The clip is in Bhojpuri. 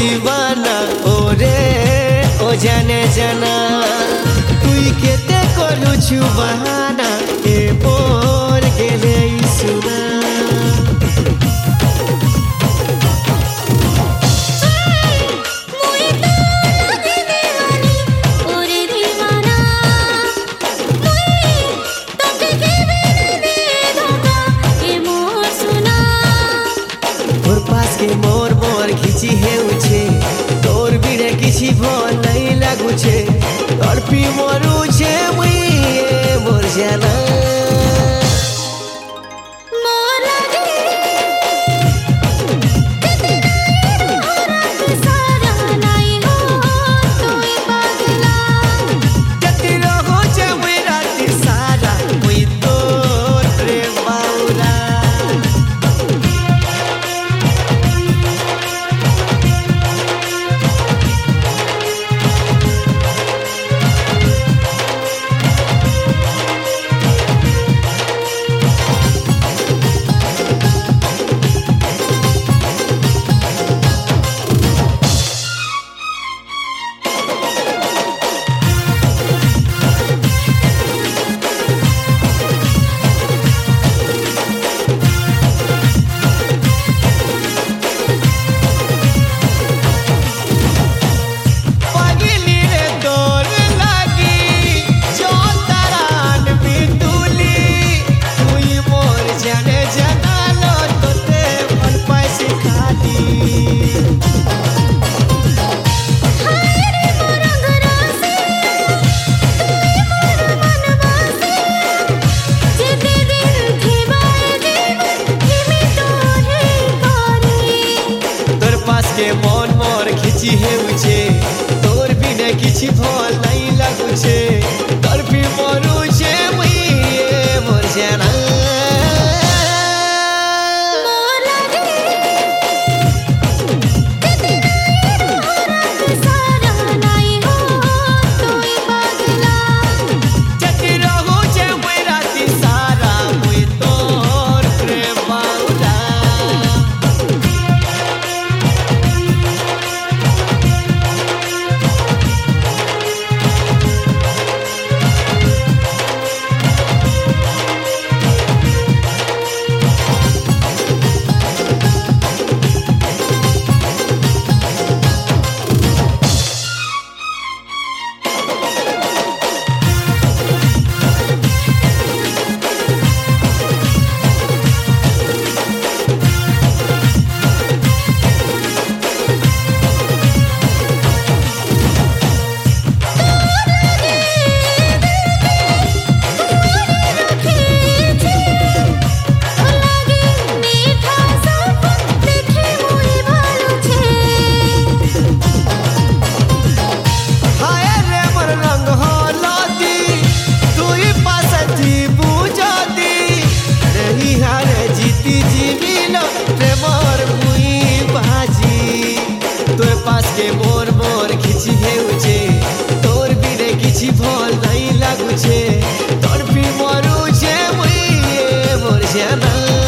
दीवाना ओरे ओ जाने जाना तुई केते करू छु बहाना ए बोर गेले सुना मोर मोर खिची हेउछे तोर बिरे किछि भल नहीं लागुछे तड़पी मरुछे मुई मोर जाना के मन मोर खिची हेउछे तोर बिना किछि भल नहीं लागुछे तड़पी मरुछे मुई मोर जाना के मोर मोर खिची हेउछे तोर बिरे किछि भल नहीं लागुछे तड़पी मरुछे मुई मोर जाना।